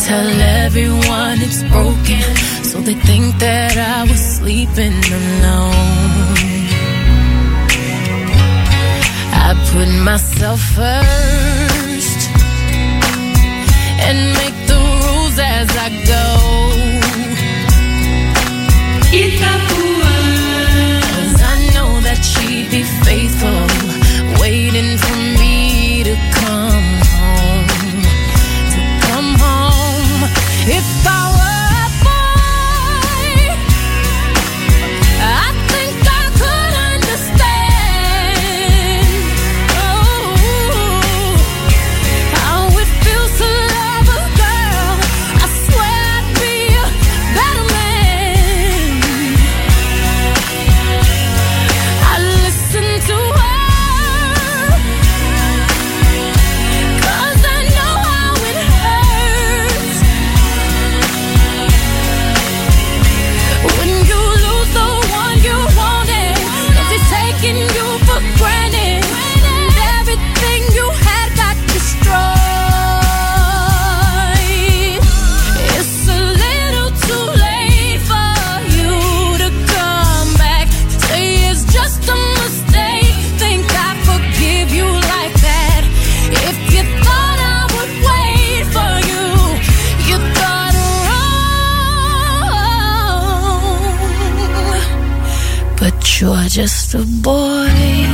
tell everyone it's broken, so they think that I was sleeping alone. I put myself first and make the rules as I go. Itapuã, 'cause I know that she'd be faithful, waiting for me to come home, If I were a boy, I think I could understand how it feels to love a girl. I swear I'd be a better man. I listen to her, 'cause I know how it hurts when you lose the one you wanted. If he's taking you for granted, and everything you had got destroyed. It's a little too late for you to come back. Say it's just a mistake, think I forgive you like that. If you thought I would wait for you, you thought wrong. But you're just a boy,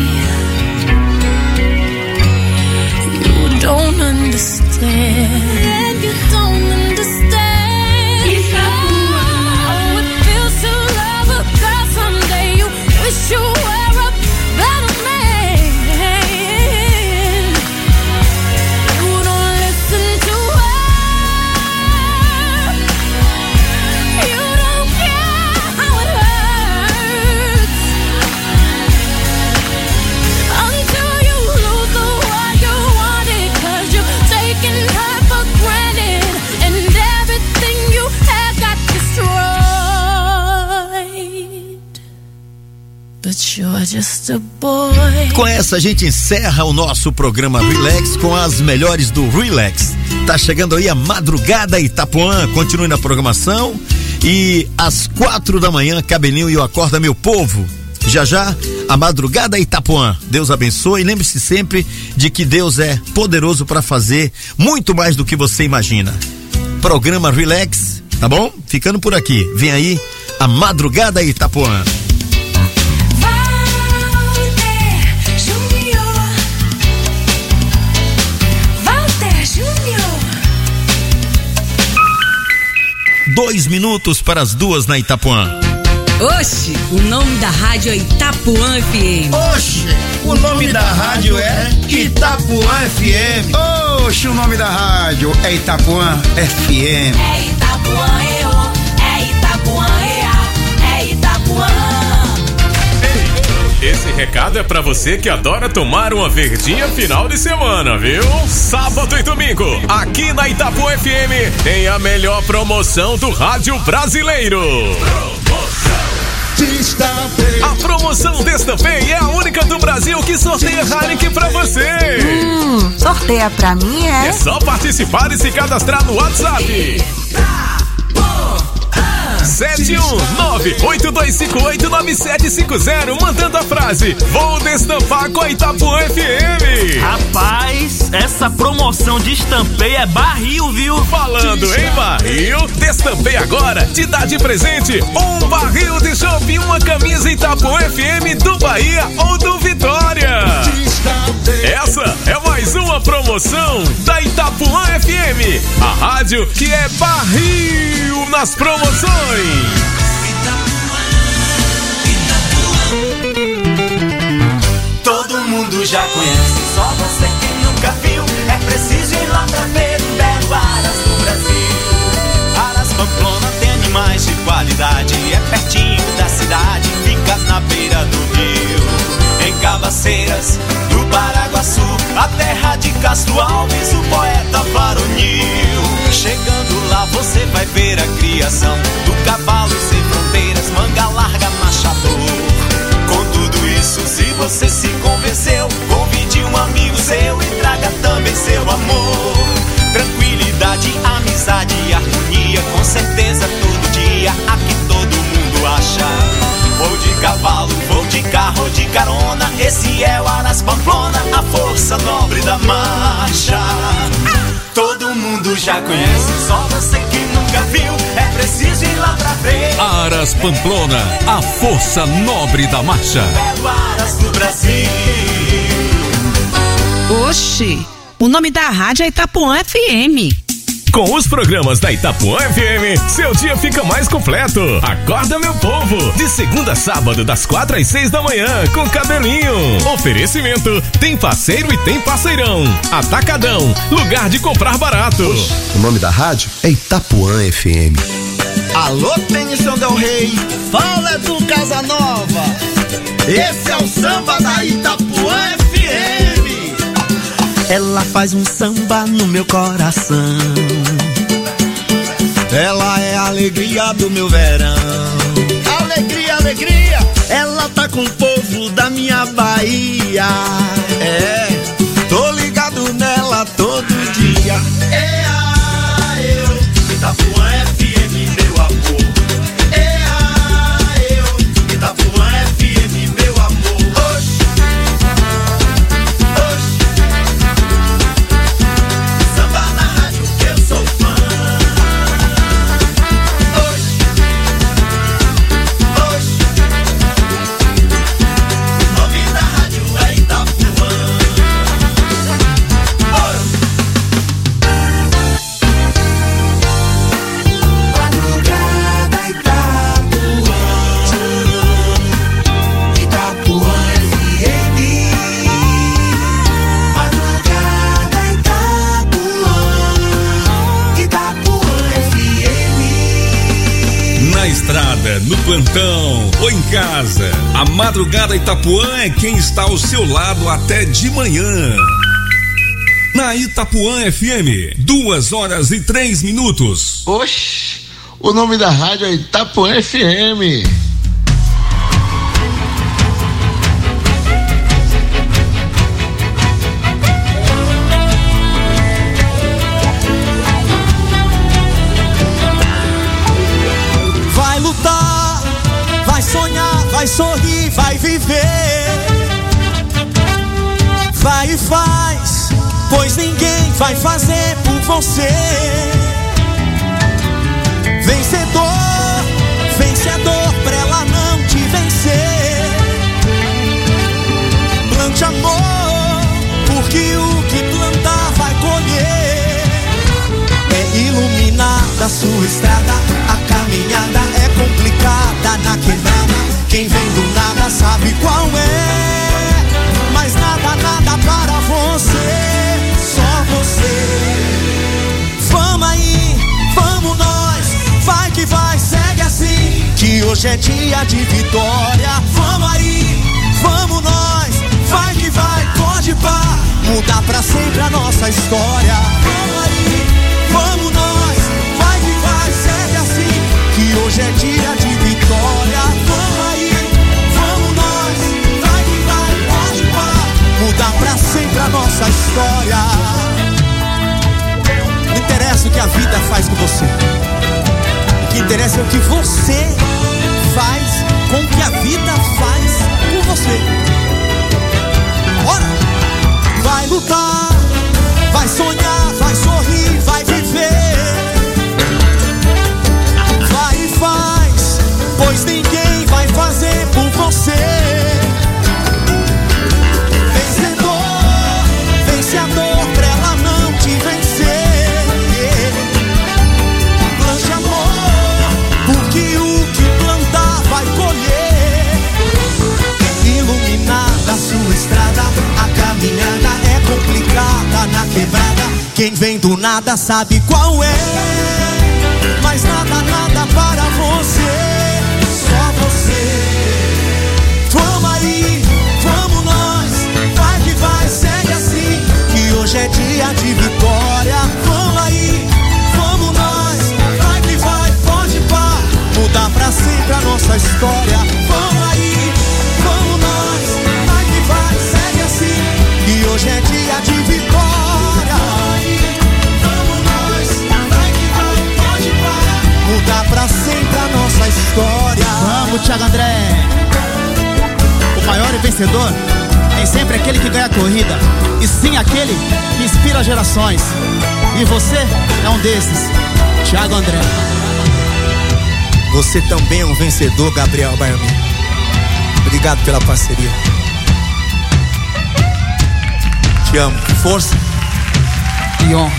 you don't understand. You don't understand how it feels to love a girl someday. You wish you were a better man. You don't listen to her, you don't care how it hurts until you lose the one you wanted, 'cause you're taking her for granted, and everything you had got destroyed. But you're just a boy. Com essa a gente encerra o nosso programa Relax com as melhores do Relax. Tá chegando aí a Madrugada Itapuã, continue na programação e às 4 da manhã, Cabelinho e o Acorda Meu Povo. Já já, a Madrugada Itapuã. Deus abençoe e lembre-se sempre de que Deus é poderoso para fazer muito mais do que você imagina. Programa Relax, tá bom? Ficando por aqui. Vem aí a Madrugada Itapuã. Walter Júnior. 2 minutos para as 2 na Itapuã. Oxe, o nome da rádio é Itapuã FM. Oxe, o nome da rádio é Itapuã FM. Oxe, o nome da rádio é Itapuã FM. É Itapuã, é Itapuã, é Itapuã. Esse recado é pra você que adora tomar uma verdinha final de semana, viu? Sábado e domingo, aqui na Itapuã FM, tem a melhor promoção do rádio brasileiro. A promoção Destampei é a única do Brasil que sorteia Heineken pra você. Sorteia pra mim, é? É só participar e se cadastrar no WhatsApp. 71982589750, mandando a frase: vou destampar com a Itapuã FM. Rapaz, essa promoção de Destampei é barril, viu? Falando em barril, Destampei agora te dá de presente um barril de chopp e uma camisa Itapuã FM do Bahia ou do Vitória. Essa é mais uma promoção da Itapuã FM, a rádio que é barril nas promoções. Todo mundo já conhece, só você que nunca viu. É preciso ir lá pra ver o belo Aras do Brasil. Aras Pamplona tem animais de qualidade, é pertinho da cidade, fica na beira do rio. Em Cabaceiras, do Paraguaçu, a terra de Castro Alves, o poeta varonil. Chegando lá você vai ver a criação do cavalo sem fronteiras, manga larga, machador. Com tudo isso, se você se convenceu, convide um amigo seu e traga também seu amor. Tranquilidade, amizade e conhece, só você que nunca viu, é preciso ir lá pra ver. Aras Pamplona, a força nobre da marcha. Belo Aras do Brasil. Oxi, o nome da rádio é Itapuã FM. Com os programas da Itapuã FM, seu dia fica mais completo. Acorda, meu povo, de segunda a sábado, das 4 às 6 da manhã, com Cabelinho. Oferecimento, tem parceiro e tem parceirão. Atacadão, lugar de comprar barato. O nome da rádio é Itapuã FM. Alô, Tennyson Del Rey, fala do Casa Nova. Esse é o samba da Itapuã FM. Ela faz um samba no meu coração. Ela é a alegria do meu verão. Alegria, alegria. Ela tá com o povo da minha Bahia. É, tô ligado nela todo dia. Itapuã FM, meu amor. Itapuã FM, meu amor. Oxi. Samba na rádio que eu sou fã. Oxi. O nome da rádio é Itapuã. Na estrada, no plantão ou em casa, a Madrugada Itapuã é quem está ao seu lado até de manhã. Na Itapuã FM, 2h03. Oxi, o nome da rádio é Itapuã FM. Vai lutar, vai sonhar, vai sorrir, vai viver. Vai e faz, pois ninguém vai fazer por você. Vencedor, vencedor, pra ela não te vencer. Plante amor, porque o que plantar vai colher. É iluminada a sua estrada, a caminhada é complicada na quebrada. Quem vem do nada sabe qual é, mas nada, nada para você, só você. Vamos aí, vamos nós, vai que vai, segue assim, que hoje é dia de vitória. Vamos aí, vamos nós, vai que vai, pode pá, mudar pra sempre a nossa história. Vamos aí, vamos nós, vai que vai, segue assim, que hoje é dia de vitória. Vamos aí, vamos nós, vai que vai, pode pá, mudar pra sempre a nossa história. Não interessa o que a vida faz com você, o que interessa é o que você faz com o que a vida faz com você. Bora! Vai lutar, vai sonhar, vai sorrir, vai viver. Vai e faz, pois ninguém vai fazer por você. Vencedor, vencedor, pra ela não te vencer. Plante amor, porque o que plantar vai colher. Iluminada a sua estrada, a caminhada é complicada na quebrada. Quem vem do nada sabe qual é, mas nada, nada para você, só você. Vamos aí, vamos nós, vai que vai, segue assim, que hoje é dia de vitória. Vamos aí, vamos nós, vai que vai, pode pá, mudar pra sempre a nossa história. Vamos aí, vamos nós, vai que vai, segue assim, que hoje é dia de vitória. Vamos nós, vai que vai, pode pá, mudar pra sempre a nossa história. Vamos, Thiago André. O maior e vencedor nem sempre é aquele que ganha a corrida, e sim aquele que inspira gerações. E você é um desses, Thiago André. Você também é um vencedor, Gabriel Baiamin. Obrigado pela parceria. Te amo. Força e honra.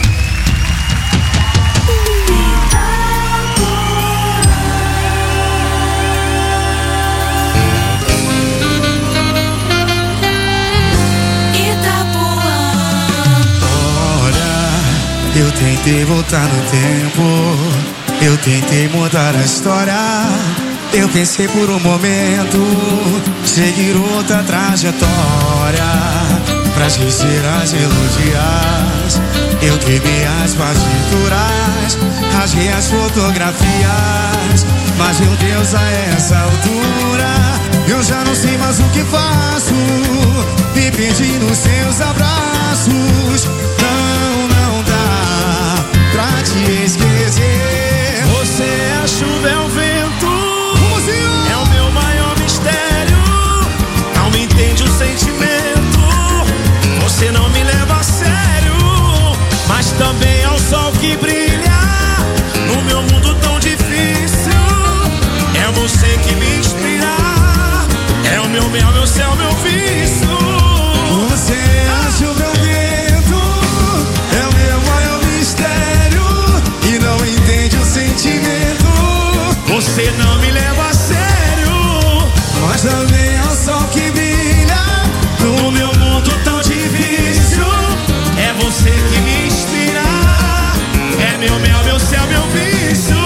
Eu tentei voltar no tempo, eu tentei mudar a história. Eu pensei por um momento seguir outra trajetória. Pra esquecer as melodias, eu queimei as partituras, rasguei as fotografias. Mas meu Deus, a essa altura eu já não sei mais o que faço. Me perdi nos seus abraços. Não dá pra te esquecer. Você é a chuva, é o vento, é o meu maior mistério. Não me entende o sentimento, você não me leva a sério. Mas também é o sol que brilha no meu mundo tão difícil. É você que me inspira, é o meu mel, meu céu, meu vício. Você é a chuva, é o vento, é o meu maior mistério. E não entende o sentimento, você não me leva a sério. mas também é o sol que brilha no meu mundo tão difícil. É você que me inspira, é meu mel, meu céu, meu vício.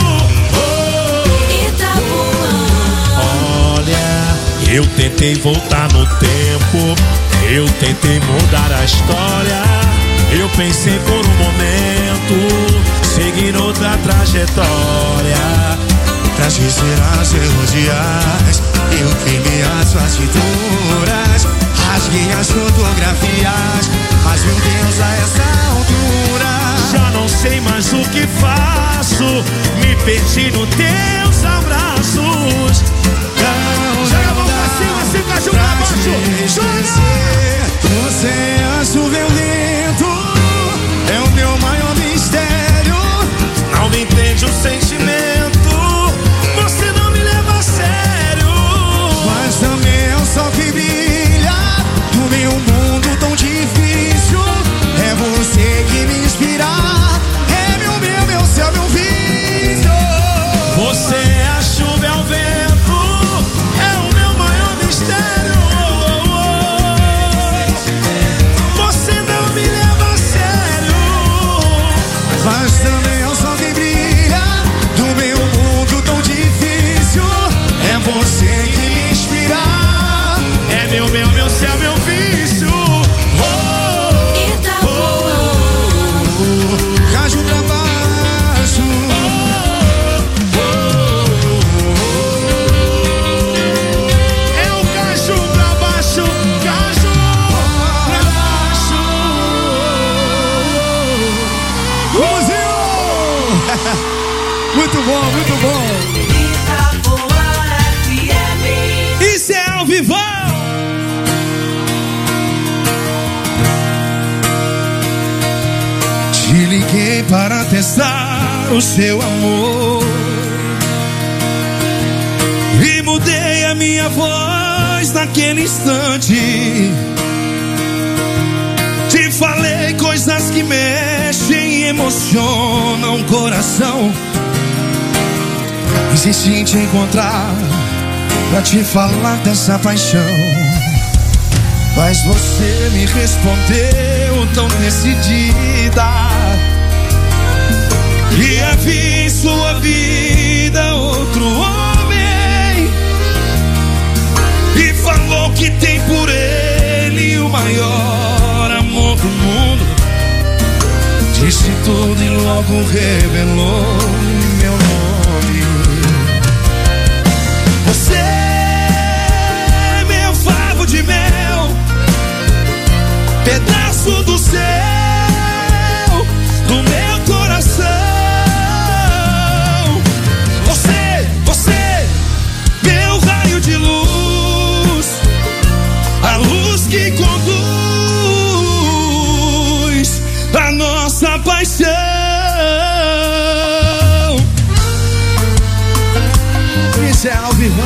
Olha, eu tentei voltar no tempo, eu tentei mudar a história. Eu pensei por um momento seguir outra trajetória. Pra esquecer as melodias, eu queimei as partituras, rasguei as fotografias. Mas meu Deus, a essa altura já não sei mais o que faço. Me perdi nos teus abraços. Joga a mão pra cima, se caju pra baixo. Você é a chuva, é o vento, é o meu maior mistério. Não me entende o sentimento, você não me leva a sério. Mas também é o sol que brilha no meu mundo tão difícil. É você que me inspira, é meu céu, meu vício. Você é a chuva, é o vento, é o meu maior mistério. Você não me leva a sério. Mas também é o sol que brilha no meu mundo tão difícil. É você que me inspira, é meu mel, meu céu, meu vício. Caju pra baixo. É o caju pra baixo, caju pra baixo. Muito bom, muito bom. Isso é ao vivo. Te liguei para testar o seu amor E mudei a minha voz naquele instante. Te falei coisas que mexem e emocionam o coração. insisti em te encontrar pra te falar dessa paixão. Mas você me respondeu tão decidida que havia em sua vida outro homem, e falou que tem por ele o maior amor do mundo. Disse tudo e logo revelou meu nome. Você, meu favo de mel, pedaço do céu, do meu coração. Você, meu raio de luz, a luz que conduz a nossa paixão. Esse é ao vivo.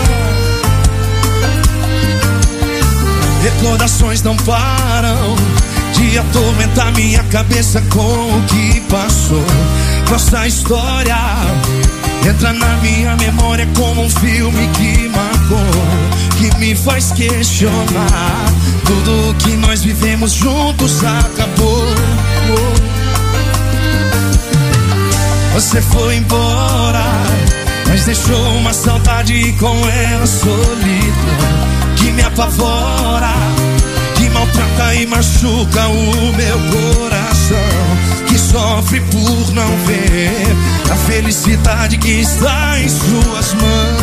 Recordações não param de atormentar minha cabeça com o que passou. Nossa história entra na minha memória como um filme que marcou, que me faz questionar. Tudo que nós vivemos juntos acabou. Você foi embora, mas deixou uma saudade com ela solidão, que me apavora, que maltrata e machuca o meu coração, que sofre por não ver a felicidade que está em suas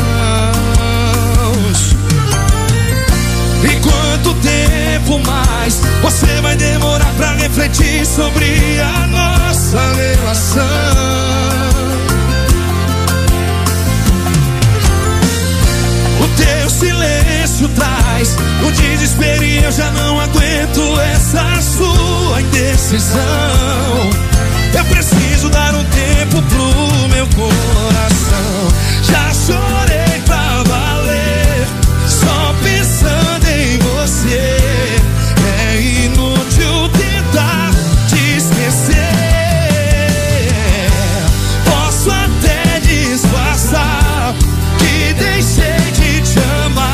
mãos. E quanto tempo mais você vai demorar pra refletir sobre a nossa relação? O teu silêncio traz um desespero e eu já não aguento essa sua indecisão. Eu preciso dar um tempo pro meu coração. Já chorei pra valer, só pensando em você. É inútil tentar te esquecer. Posso até disfarçar que deixei de te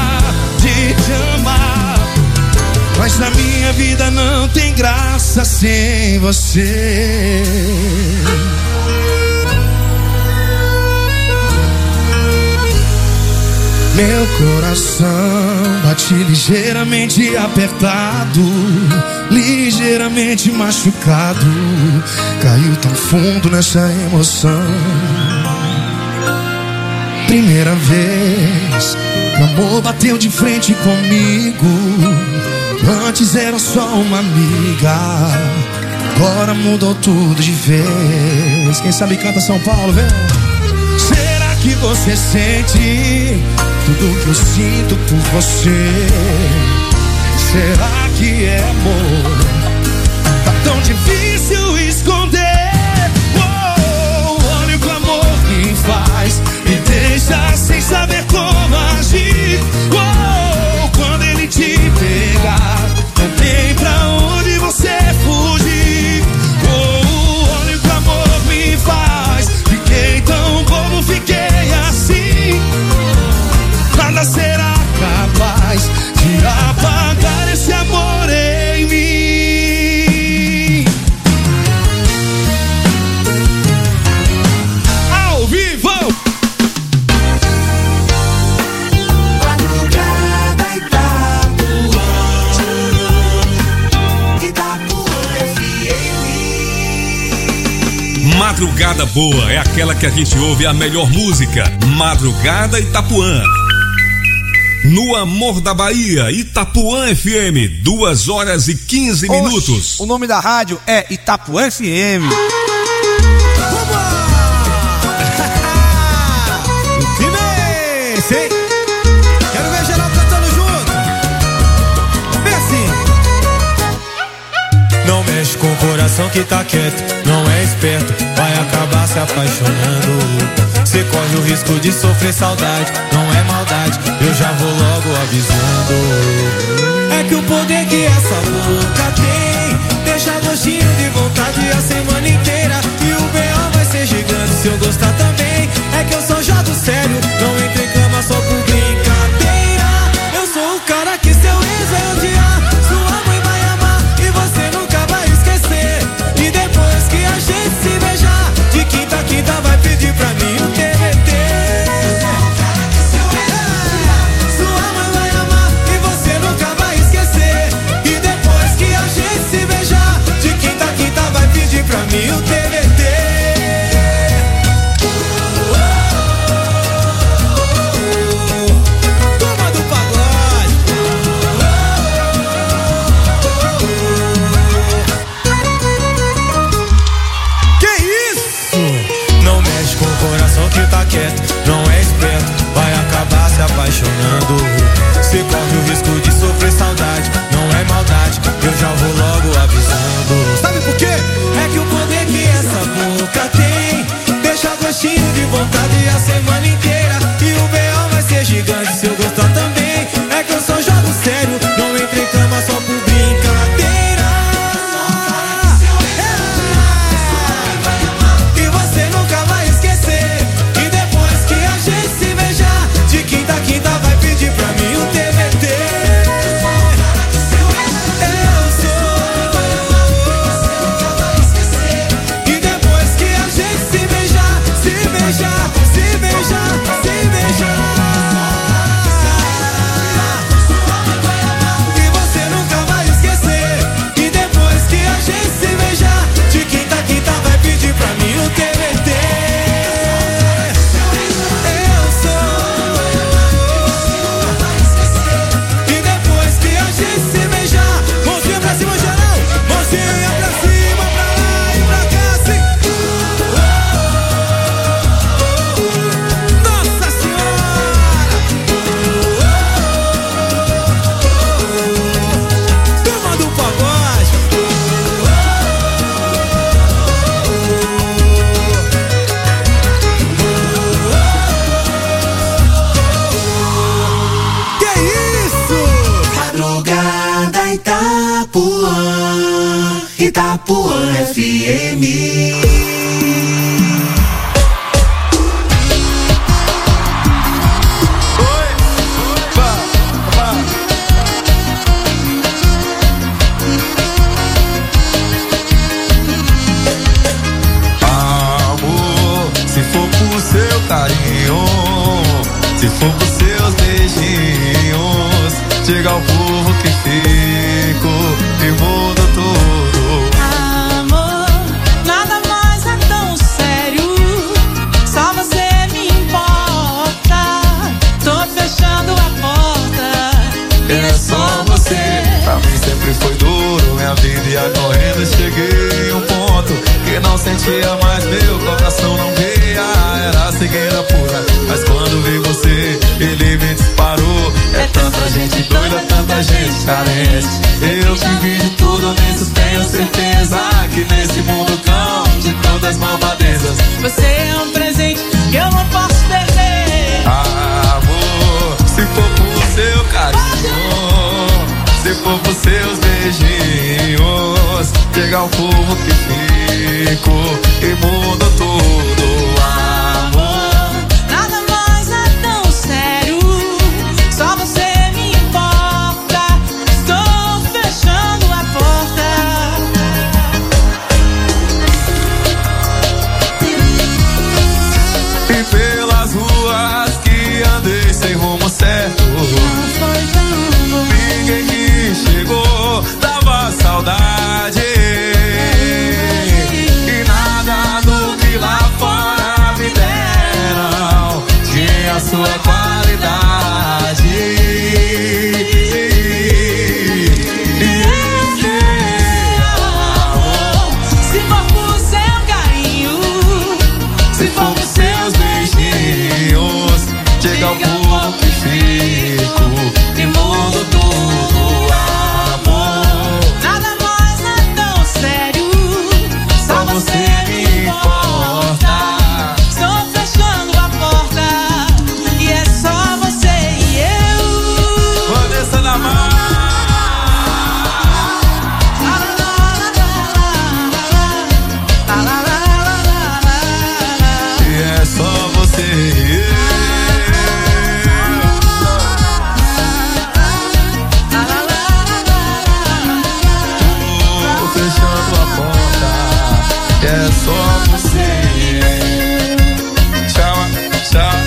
amar, mas na minha vida não tem graça sem você. Meu coração bate ligeiramente apertado, ligeiramente machucado, caiu tão fundo nessa emoção. Primeira vez que o amor bateu de frente comigo, antes era só uma amiga, agora mudou tudo de vez. Quem sabe canta São Paulo, vem. Será que você sente tudo que eu sinto por você? Será que é amor? Tá tão difícil esconder. Olha o que o amor me faz, me deixa sem saber como agir. Quando ele te pegar, não tem pra onde você fugir. Olha o que o amor me faz, fiquei tão bobo, fiquei assim. Nada será capaz de apagar esse amor em mim. Ao vivo! Madrugada boa é aquela que a gente ouve a melhor música. Madrugada Itapuã. No Amor da Bahia, Itapuã FM, 2h15. O nome da rádio é Itapuã FM. Sim. Quero ver geral cantando junto. Vem assim. Não mexe com o coração que tá quieto, não é esperto, vai acabar se apaixonando. Cê corre o risco de sofrer saudade, não é maldade, eu já vou logo avisando. É que o poder que essa boca tem deixa gostinho de vontade a semana inteira. E o B.O. vai ser gigante se eu gostar também. É que eu só jogo sério, não entro em cama só por brincadeira. Eu sou o cara que seu ex vai odiar, sua mãe vai amar e você nunca vai esquecer. E depois que a gente se beijar, de quinta a quinta vai pedir pra mim o TBT. Sua mãe vai amar e você nunca vai esquecer. E depois que a gente se beijar, de quinta a quinta vai pedir pra mim o TBT. Turma do pagode. Que isso? Não mexe com o coração que tá quieto, não é esperto, vai acabar se apaixonando. Cê corre o risco de sofrer saudade, não é maldade, eu já vou logo avisando. Sabe por quê? É que o poder que essa boca tem deixa gostinho de vontade a semana inteira. E o B.O. vai ser beijar, se beijar, se beijar. E você nunca vai esquecer. E depois que a gente se beijar, de quinta a quinta vai pedir pra mim o TBT. Eu sou. E depois que a gente se beijar, mãozinha pra cima geral, mãozinha pra cima, pra lá e pra cá assim. Nossa Senhora! Turma do pagode. Que isso? Madrugada Itapuã, Itapuã FM. Amor, se for por seu carinho, se for por seus beijinhos, chega ao povo que fico e muda tudo. Amor, nada mais é tão sério. Só você me importa. Tô fechando a porta. E é só você. Pra mim sempre foi duro, minha vida ia correndo. Cheguei em um ponto que não sentia mais, meu coração não via. Era cegueira pura, mas quando vi você, ele me disparou. É tanta gente doida, tanta gente carente. Eu vivi de tudo nisso, tenho certeza que nesse mundo cão de todas malvadezas, Você é um presente que eu não posso perder. amor, se for por seu carinho, se for por seus beijinhos, chega ao povo que fico e muda tudo. Amor, Nada mais é tão sério. Só você me importa. Estou fechando a porta. e pelas ruas que andei sem rumo certo, ninguém que chegou dava saudade. E nada do que lá fora me deram tinha sua qualidade. E eu sei, amor, Se for por seu carinho, se for por seus beijinhos, chega ao povo que fico e muda tudo. Amor, nada mais é tão sério. só você me importa. Estou fechando a porta. E é só você e eu. Vanessa na mão. E é só você e eu. Tô fechando a porta. E é só você e eu. Tchau, tchau.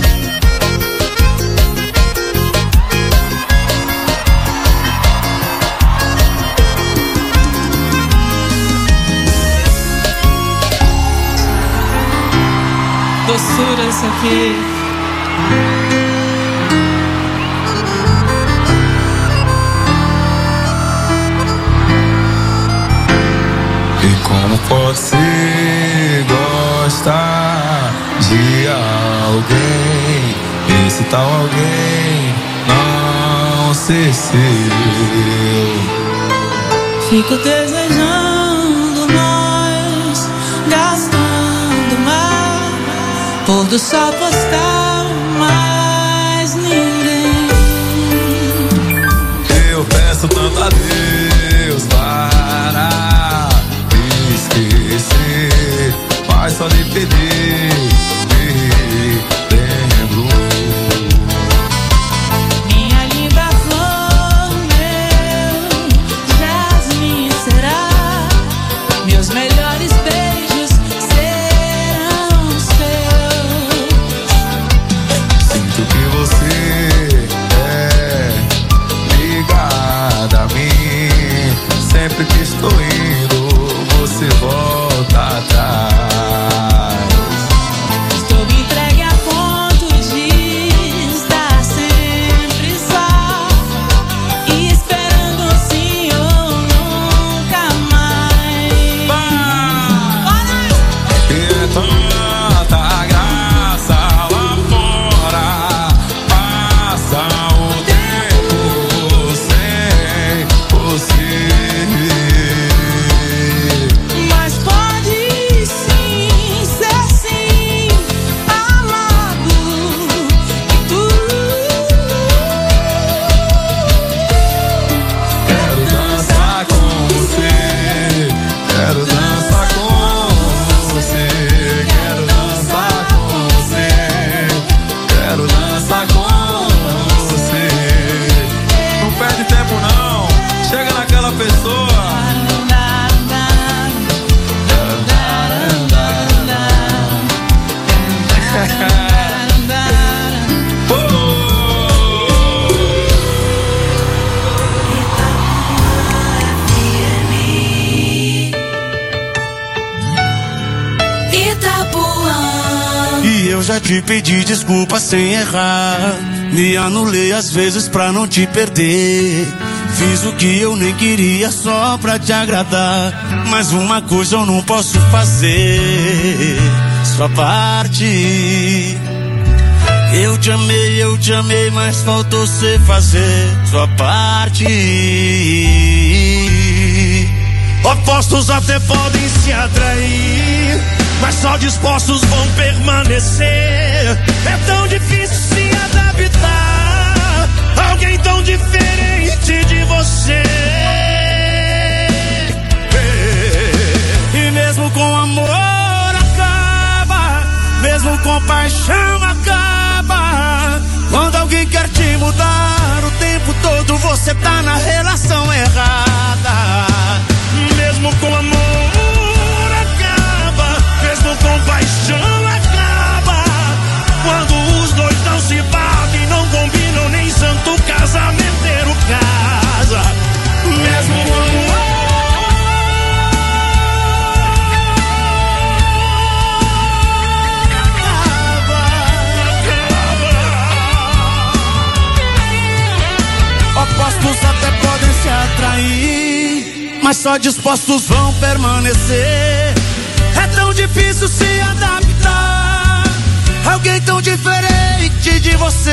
Doçura isso aqui. E como você gosta de alguém, esse tal alguém não ser seu. Fico desejando nós, gastando mais, pôr do sol postar mais ninguém. Eu peço tanto a Deus para me esquecer, mas só lhe pedir, me lembro. Minha linda flor, meu jasmim será, meus melhores beijos serão seus. eu já te pedi desculpa sem errar. Me anulei às vezes pra não te perder. Fiz o que eu nem queria só pra te agradar. Mas uma coisa eu não posso fazer, sua parte. Eu te amei, mas faltou cê fazer sua parte. Opostos até podem se atrair, mas só dispostos vão permanecer. É tão difícil se adaptar a alguém tão diferente de você. E mesmo com amor acaba, mesmo com paixão acaba. Quando alguém quer te mudar, o tempo todo você tá na relação errada. Mesmo com amor acaba, mesmo com paixão acaba. Quando os dois não se batem, não combinam, nem santo casamenteiro casa. Mesmo com amor acaba. Opostos até podem se atrair, mas só dispostos vão permanecer. É tão difícil se adaptar a alguém tão diferente de você.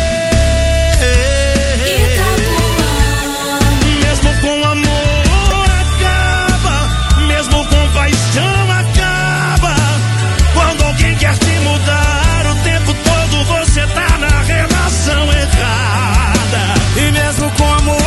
Mesmo com amor acaba, mesmo com paixão acaba. Quando alguém quer te mudar, o tempo todo você tá na relação errada. E mesmo com amor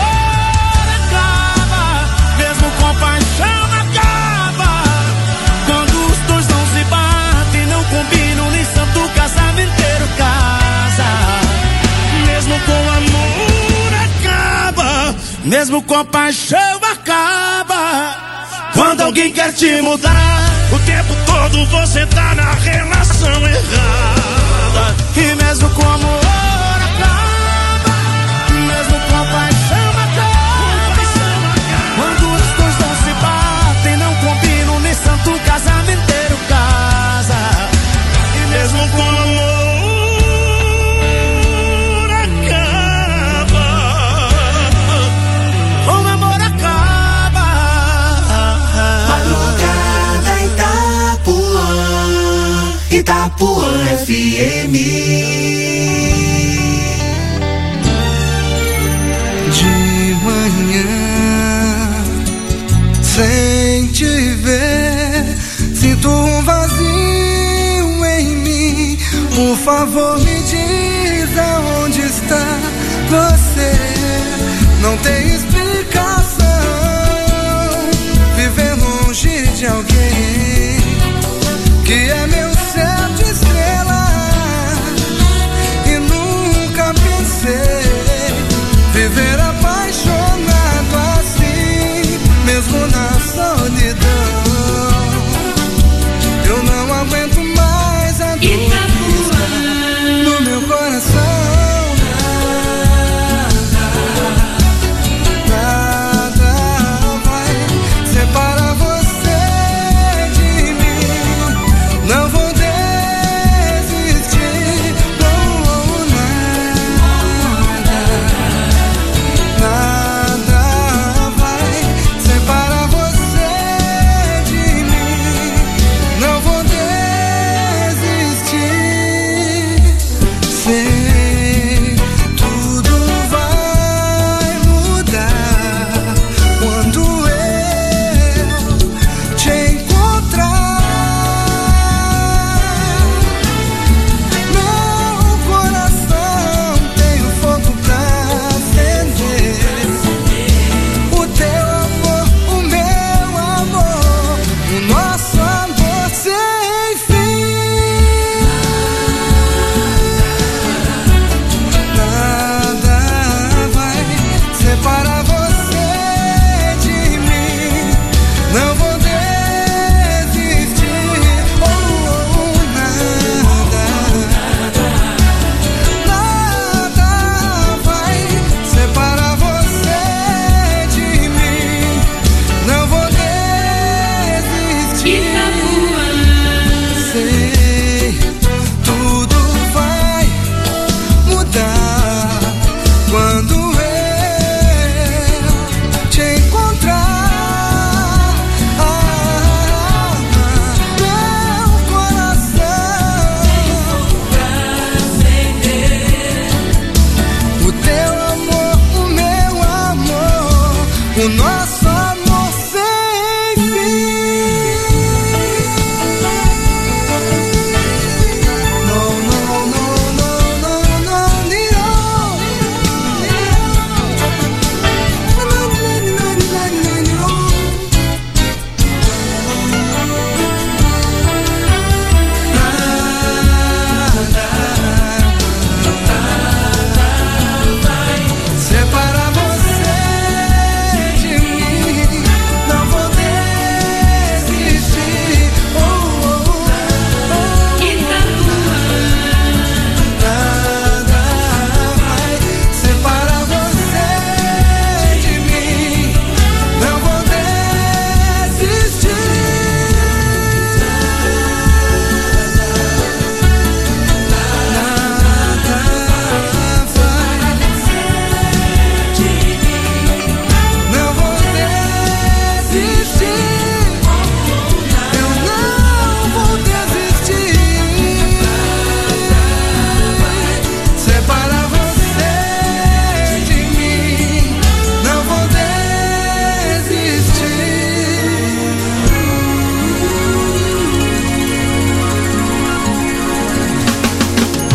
com paixão acaba. Quando os dois não se batem, não combinam, nem santo casamenteiro casa. Mesmo com amor acaba, mesmo com paixão acaba. Quando alguém quer te mudar, o tempo todo você tá na relação errada. E mesmo com amor acaba, mesmo com paixão acaba. Quando os dois não se batem, não combinam, nem santo casamenteiro casa. E mesmo com amor acaba, com amor acaba. Madrugada Itapuã, Itapuã FM. De manhã, sem te ver, sinto um vazio em mim. Por favor, me diz aonde está você. Não tem explicação viver longe de alguém que é meu céu de estrelas. E nunca pensei viver apaixonado assim, mesmo na solidão. Eu não aguento mais a dor no meu coração. Nada vai separar você de mim. Não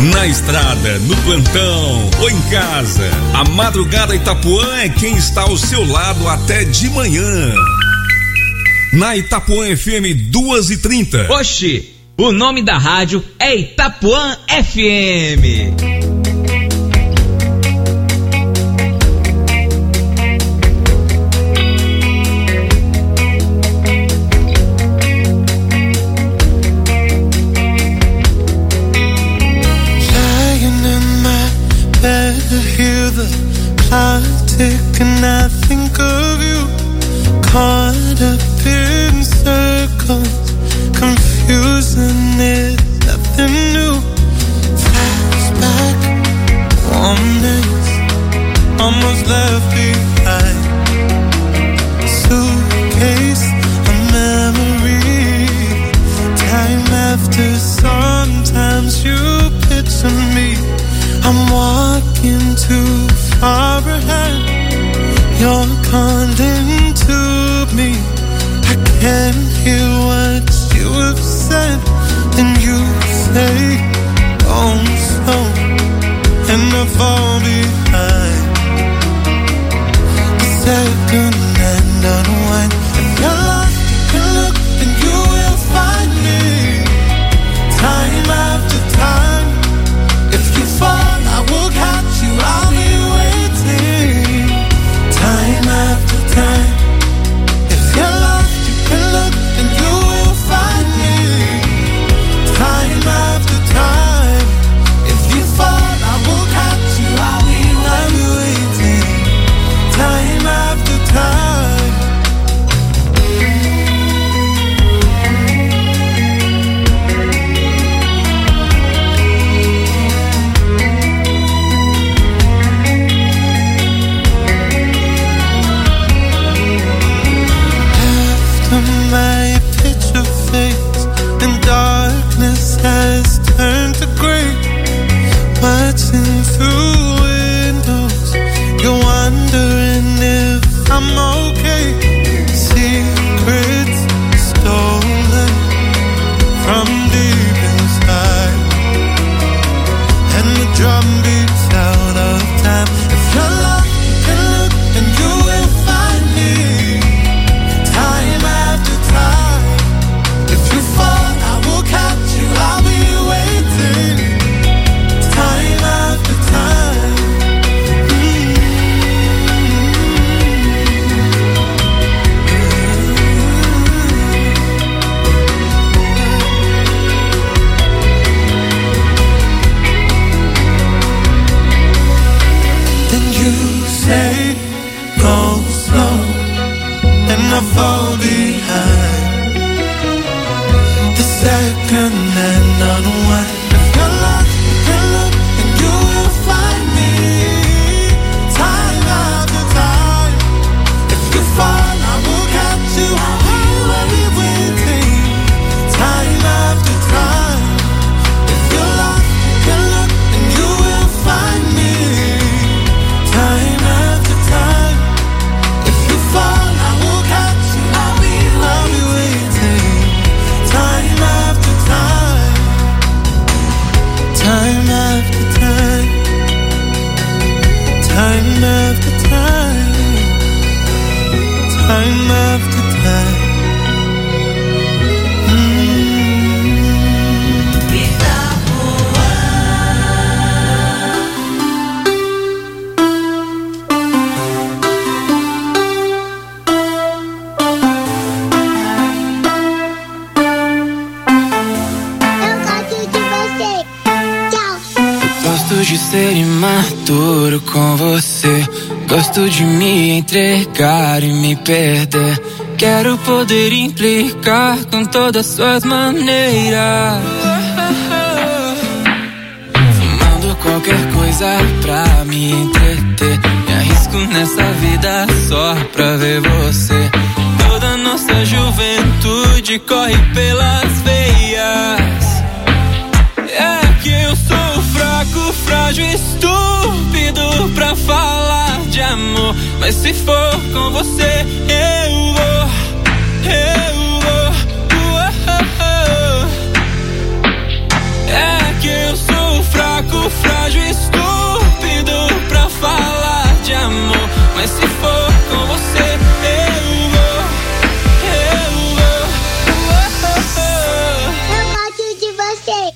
Na estrada, no plantão ou em casa, a Madrugada Itapuã é quem está ao seu lado até de manhã. Na Itapuã FM 2h30. Oxi, o nome da rádio é Itapuã FM. Hear the clock tick and I think of you, caught up in circles, confusing it, nothing new. Flashback, warm days, almost left behind. Suitcase of memory, time after sometimes you picture me. I'm walking too far ahead. You're calling to me. I can't hear what you have said. Then you say, oh, slow, and I fall behind. The second and unwind. If you're lost, you can look and you will find me. Time after time. If you fall, I will catch you, I'll be waiting. Time after time. If you're lost, you can look and you will find me. Time after time. If you fall, I will catch you, I'll be waiting. Time after time. My picture fades and darkness has turned to gray. Watching through windows, you're wondering if I'm okay. Secrets stolen from deep inside, and the drum beats out of time. If you're lost, you can look and you will find me. Time after time. If you fall, I will catch you, I'll be waiting. Time after time. Then you say, go slow, and I fall behind. The second and unwind. If you're lost, you can look and you will find me. Time after time. If you fall, I will catch you, I'll be waiting. Time after time. If you're lost, you can look and you will find me. Time after time. If you fall, I will catch you, I'll be waiting. Time after time. Time after time. Time after time. Time after time. Gosto de ser imaturo com você. Gosto de me entregar e me perder. Quero poder implicar com todas suas maneiras. Fumando qualquer coisa pra me entreter. Me arrisco nessa vida só pra ver você. Toda nossa juventude corre pelas veias. É que eu sou fraco, frágil, estúpido pra falar de amor. Mas se for com você, eu vou. É que eu sou fraco, fraco, frágil, estúpido pra falar de amor. Mas se for com você, eu vou. Eu gosto de você.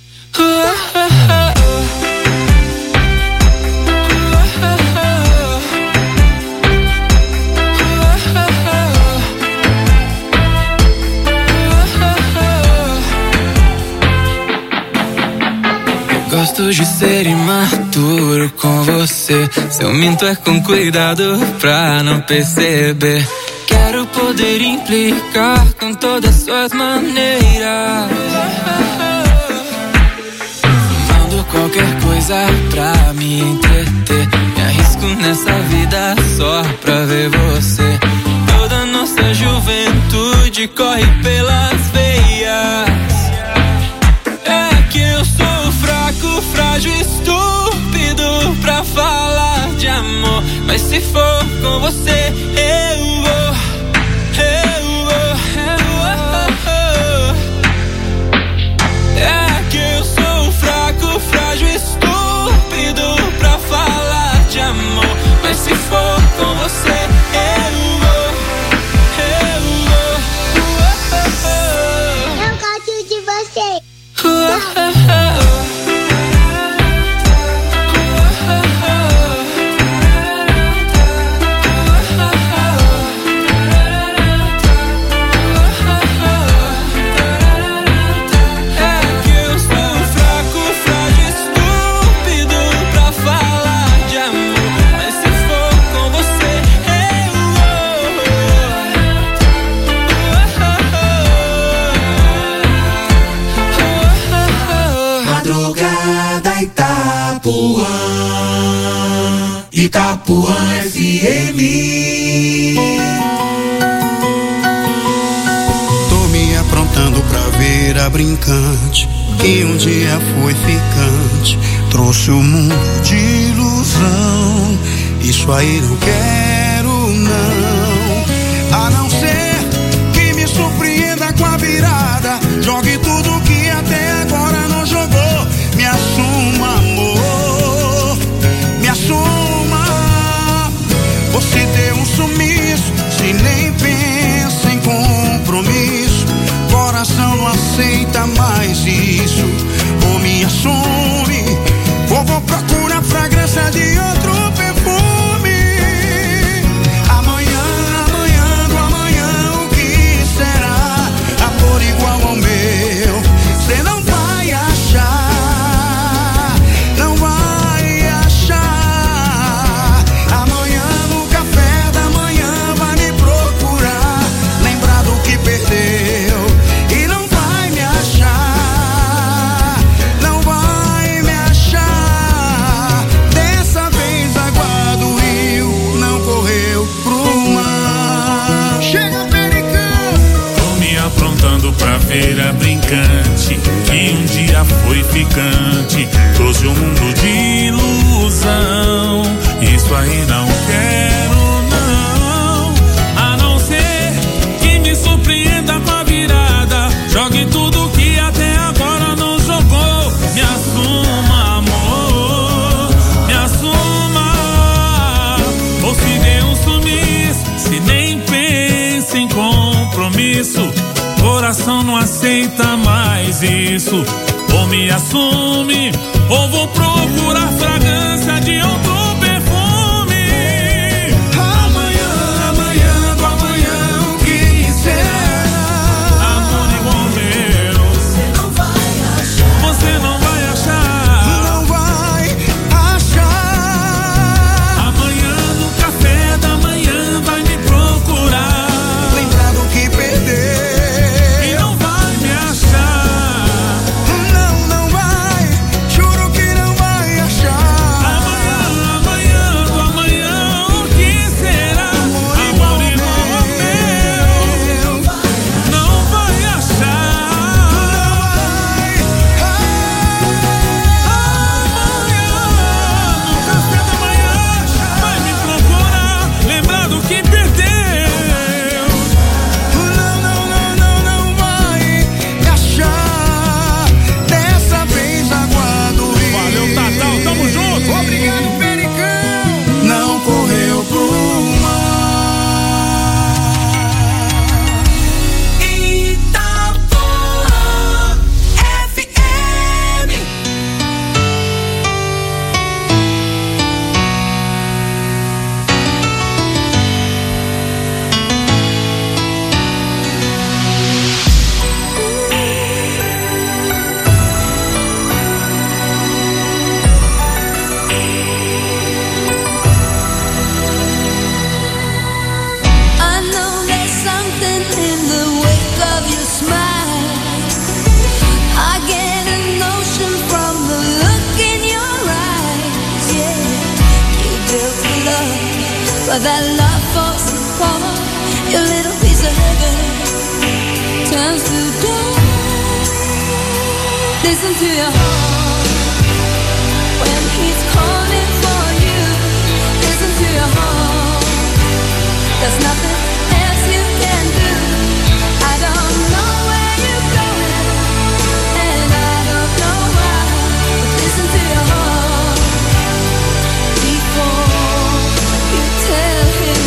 Gosto de ser imaturo com você. Se eu minto é com cuidado pra não perceber. Quero poder implicar com todas suas maneiras. Mando qualquer coisa pra me entreter. Me arrisco nessa vida só pra ver você. Toda nossa juventude corre pelas veias. É que eu sou fraco, frágil, estúpido pra falar de amor. Mas se for com você, eu vou. É que eu sou fraco, frágil, estúpido pra falar de amor. Mas se for com você, eu vou. Eu gosto de você. Itapuã FM. Tô me aprontando pra ver a brincante que um dia foi ficante. Trouxe o mundo de ilusão. Isso aí não quero não. A não ser que me surpreenda com a virada. Jogue tudo que até agora não jogou. Me assuma, amor. Me assuma. Você deu um sumiço, se nem pensa em compromisso. Coração não aceita mais isso. Ou me assume, ou vou procurar fragrância de outro perfume. Amanhã, amanhã do amanhã, o que será? Amor igual ao meu, cê não vai achar. Não vai achar. Amanhã no café da manhã vai me procurar, lembrar do que perdeu e não vai me achar. Não vai me achar. Dessa vez a água do rio não correu pro mar. Chega, Pericão! Tô me aprontando pra ver a brincante que um dia foi ficante. Trouxe um mundo de ilusão. Isso aí não quero não. A não ser que me surpreenda com a virada. Jogue tudo que até agora não jogou. Me assuma, amor. Me assuma. Ou se dê um sumiço, se nem pensa em compromisso. Coração não aceita mais isso. Ou me assume, ou vou procurar fragrância de outro perfume. Amanhã, amanhã do amanhã, o que será? Amor igual ao meu, você não vai achar. Você não vai achar. Não vai achar. Amanhã no café da manhã vai me procurar, lembrar do que perdeu e não vai me achar. Não, não vai. Juro que não vai. but that love falls apart. Your little piece of heaven turns to dust. Listen to your heart when he's calling for you. Listen to your heart. There's nothing else you can do. I don't know where you're going, and I don't know why. But listen to your heart before you tell him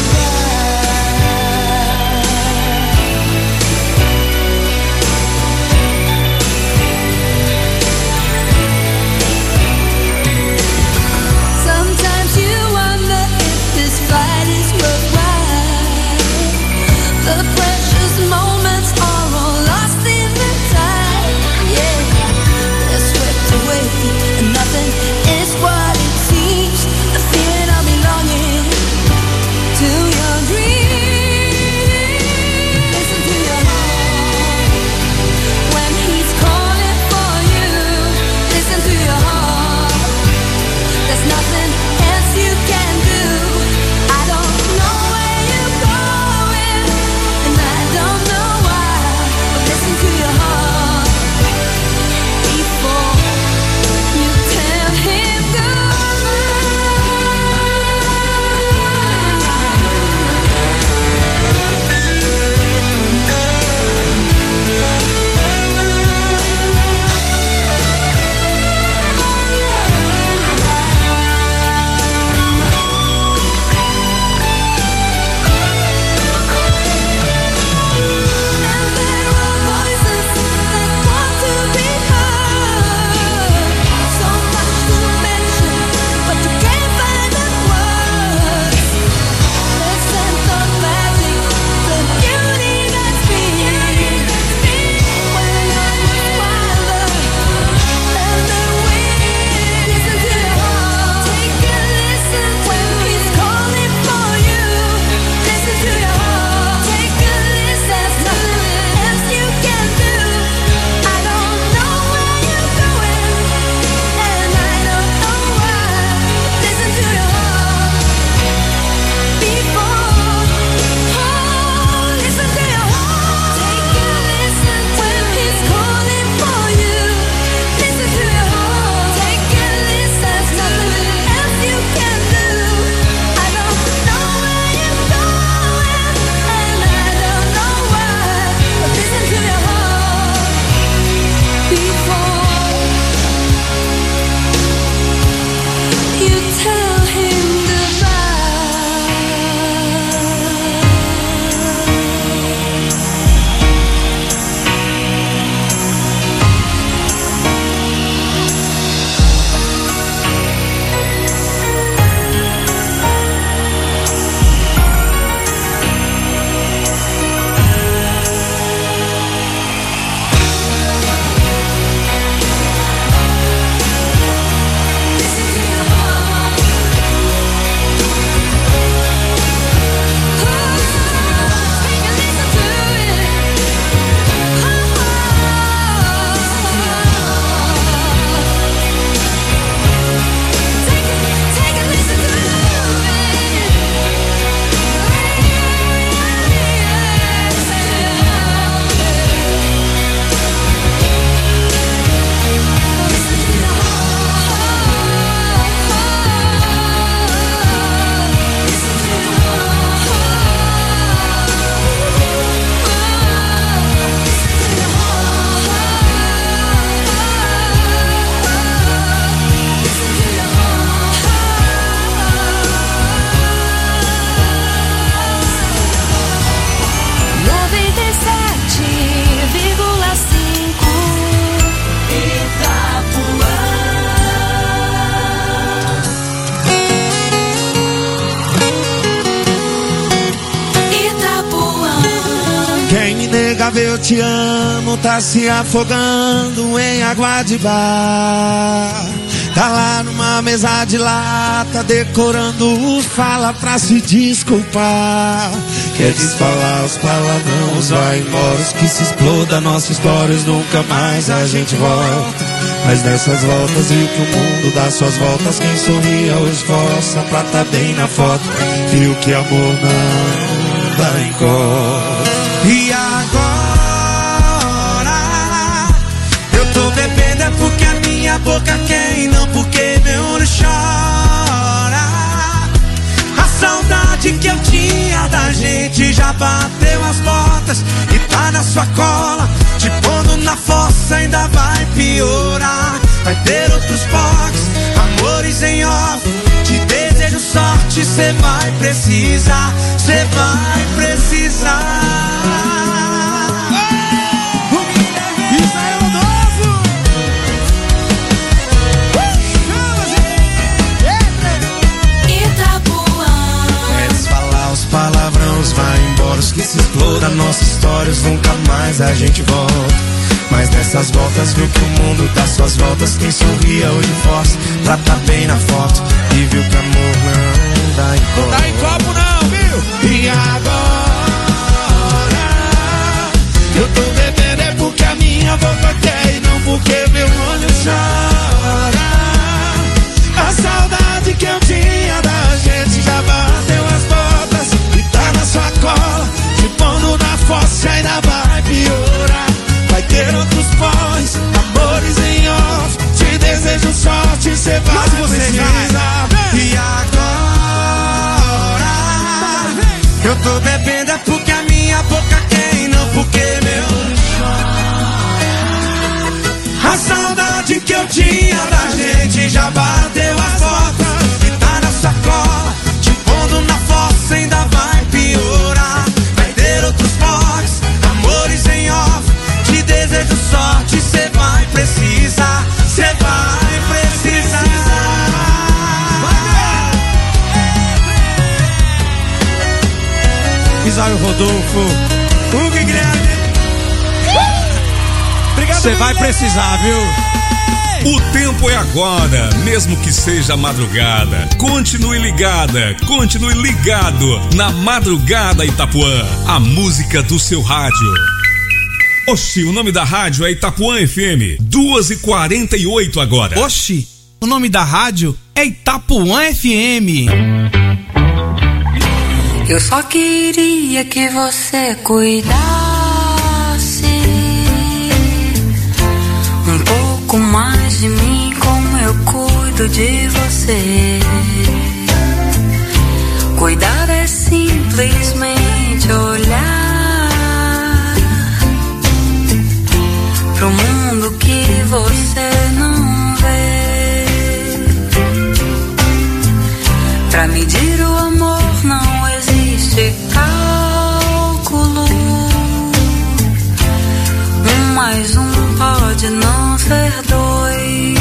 sometimes you wonder if this fight is worthwhile. The precious moments are all lost in the tide. Yeah, they're swept away, and nothing is what it seems. The feeling of belonging to your dreams. Listen to your heart when he's calling for you. Listen to your heart. There's nothing else you can do. I don't know where you're going, and I don't know why. But listen to your heart before you tell him Eu te amo, tá se afogando em água de bar. Tá lá numa na mesa de lata, decorando fala pra se desculpar. Quer desfalar os palavrões, vai embora, que se exploda nossa história, nunca mais a gente volta. Mas nessas voltas viu que o mundo dá suas voltas, quem sorria hoje força pra tá bem na foto, viu que amor não dá em cor. E agora eu tô bebendo é porque a minha boca quer e não porque meu olho chora. A saudade que eu tinha da gente já bateu as portas e tá na sua cola, te pondo na fossa, ainda vai piorar. Vai ter outros porcos, amores em off, te desejo sorte, cê vai precisar, cê vai precisar. Palavrões, vai embora, os que se exploda nossas histórias, nunca mais a gente volta. Mas nessas voltas viu que o mundo dá suas voltas, quem sorria hoje força pra tá bem na foto, e viu que amor não dá em copo. Não dá em copo não, viu? E agora eu tô bebendo é porque a minha boca quer e não porque meu olho chora. A saudade que eu tinha da gente já bateu as botas e tá na sua cola, te pondo na fossa, ainda vai piorar. Vai ter outros pós, amores em off, te desejo sorte, cê vai precisar. E agora eu tô bebendo é porque a minha boca quer e não porque meu olho chora. A saudade que eu tinha da gente já bateu as portas e tá na sacola, te pondo na fossa, ainda vai piorar. Vai ter outros pós, amores em off, te desejo sorte, cê vai precisar, cê vai precisar. Isaio Rodolfo, Hugo Guilherme, você vai precisar, viu? O tempo é agora, mesmo que seja madrugada. Continue ligada, continue ligado na Madrugada Itapuã, a música do seu rádio. Oxi, o nome da rádio é Itapuã FM, 2h48 agora. Oxi, o nome da rádio é Itapuã FM. Eu só queria que você cuidasse um pouco mais de mim, como eu cuido de você. Cuidar é simplesmente olhar pro mundo que você não vê. Pra medir o amor não existe cálculo. 1 mais 1 pode não ser 2.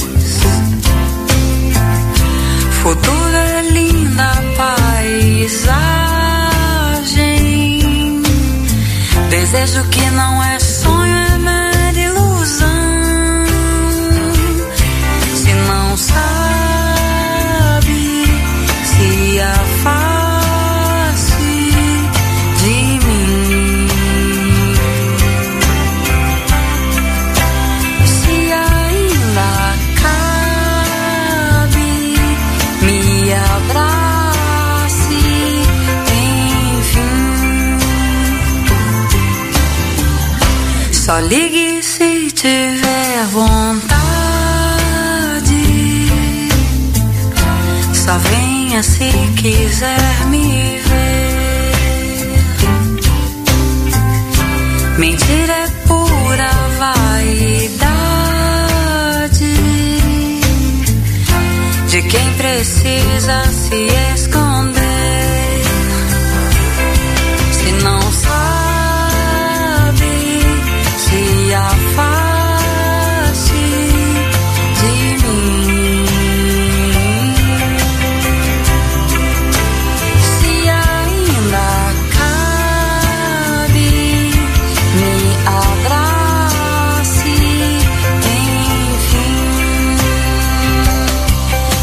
Futuro é linda paisagem. Desejo que não é sonho, é mera ilusão. Se não sabe, se afaste de mim. Se ainda cabe, me abrace, enfim. Só ligue se tiver vontade. Só venha se quiser me ver. Mentira é pura vaidade de quem precisa se esconder. Se não sabe, se afaste de mim. Se ainda cabe, me abrace, enfim.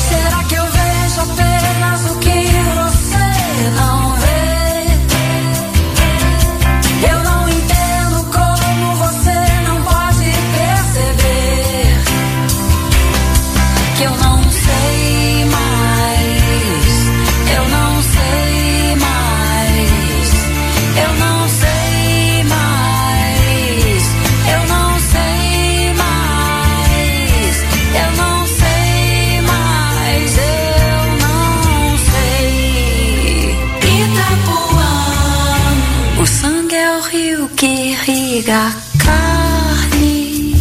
que eu não sei mais, eu não sei mais, eu não sei mais, eu não sei mais, eu não sei mais, eu não sei. Itapuã, o sangue é o rio que irriga a carne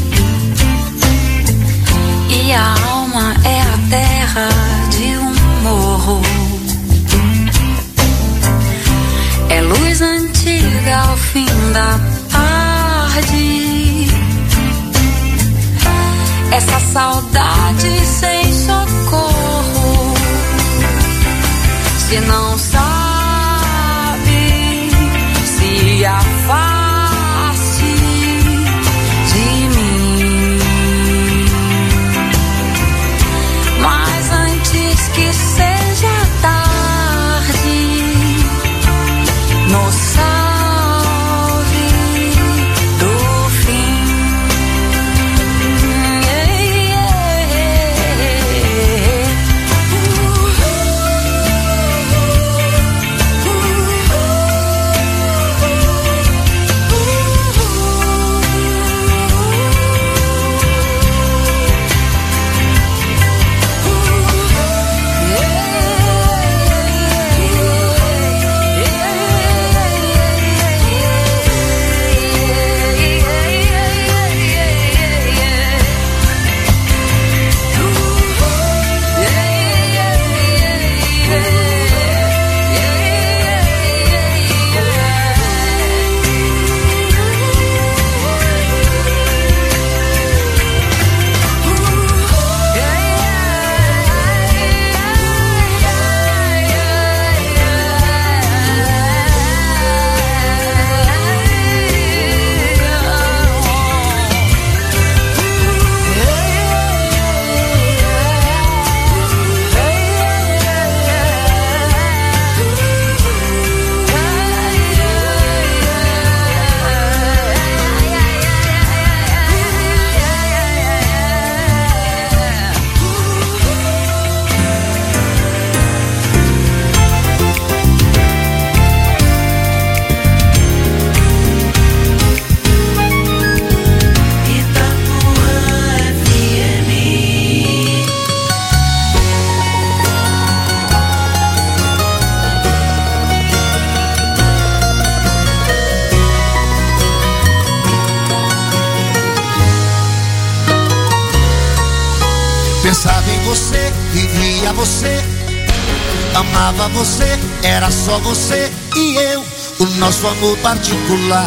e a alma é a terra de um morro. É luz antiga ao fim da tarde, essa saudade sem socorro. Se não sabe, se afaste de mim. Mas antes que seja tarde, nos salve do fim. Pensava em você, vivia você, amava você, era só você e eu, o nosso amor particular,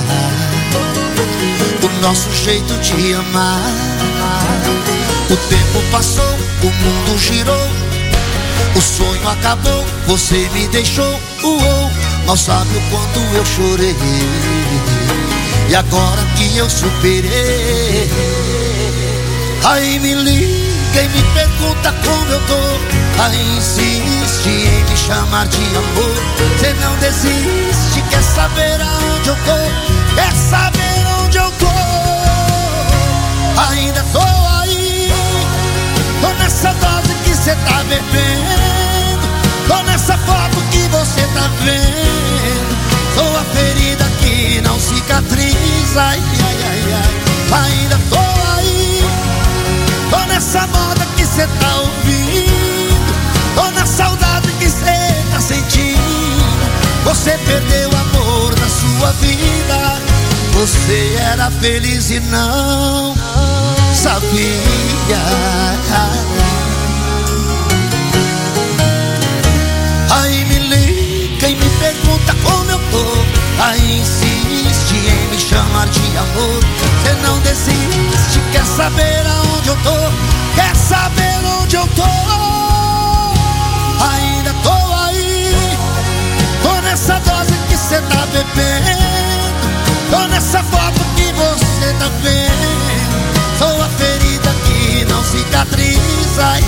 o nosso jeito de amar. O tempo passou, o mundo girou, o sonho acabou, você me deixou. Mal sabe o quanto eu chorei, e agora que eu superei, aí me liga e me pergunta como eu tô, aí insiste em me chamar de amor. Cê não desiste, quer saber aonde eu tô, quer saber onde eu tô. Ainda tô aí, tô nessa dose que cê tá bebendo, tô nessa foto que você tá vendo, sou a ferida que não cicatriza. Ai, ai, ai, ai. Ainda tô aí, tô nessa moda que cê tá ouvindo, tô na saudade que cê tá sentindo. Você perdeu o amor da sua vida, você era feliz e não sabia. Aí me liga e me pergunta como eu tô, aí insiste em me chamar de amor. Você não desiste, quer saber aonde eu tô, quer saber onde eu tô. Ainda tô aí, tô nessa dose que cê tá bebendo, tô nessa foto que você tá vendo, sou a ferida que não cicatriza. Ai,